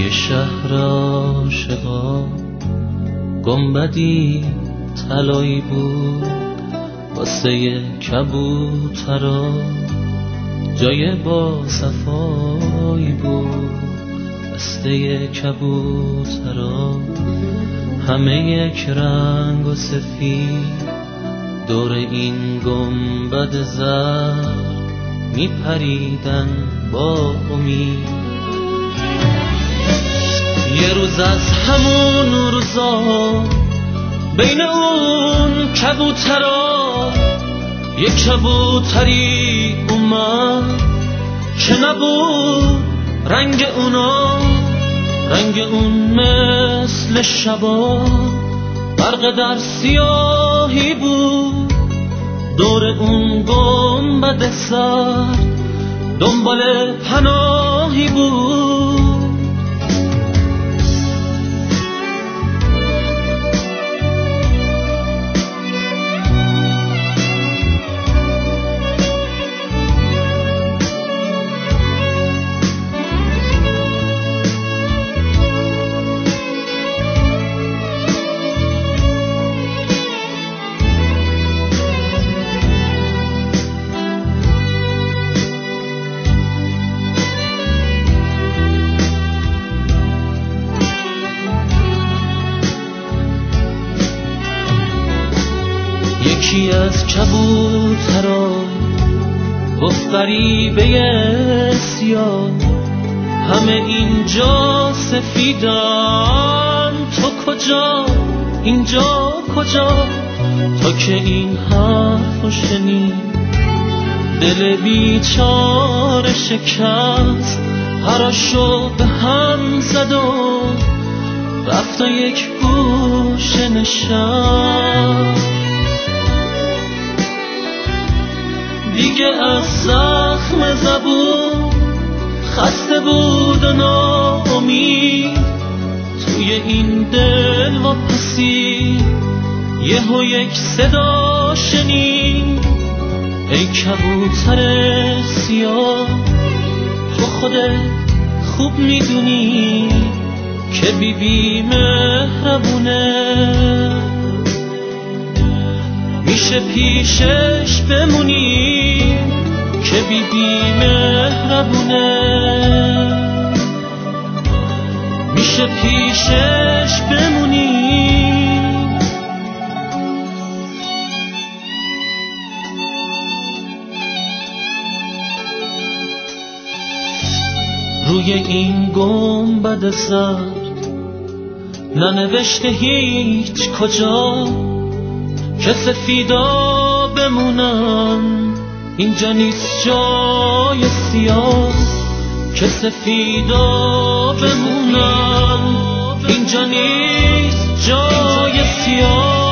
توی شهر عاشقا گنبدی طلایی بود واسه کبوترا، جای با صفایی بود بسته کبوترا، همه یک رنگ و سفید دور این گنبد زرد میپریدن با امید. یه روز از همون روزا بین اون کبوترا یک کبوتری اومد که نبود رنگ اونا، رنگ اون مثل شبا برق در سیاهی بود، دور اون گنبد سرد دنبال پناهی بود. یکی از کبوترا گفت غریبه سیاه، همه اینجا سفیدن، تو کجا اینجا کجا؟ تا که این حرفو شنید دل بیچاره شکست، هراشو به هم زد و رفت و یک گوشه نشست. دیگه از زخم زبون خسته بود و ناامید، توی این دل واپسی یهو یک صدا شنید، ای کبوتر سیاه تو خودت خوب میدونی که بیبی مهربونه، میشه پیشش بمونی که بیبی مهربونه، میشه پیشش بمونی. روی این گنبد سرد ننوشته هیچ کجا که سفیدا بمونن، اینجا نیست جای سیاه که سفیدا بمونن، اینجا نیست جای سیاه.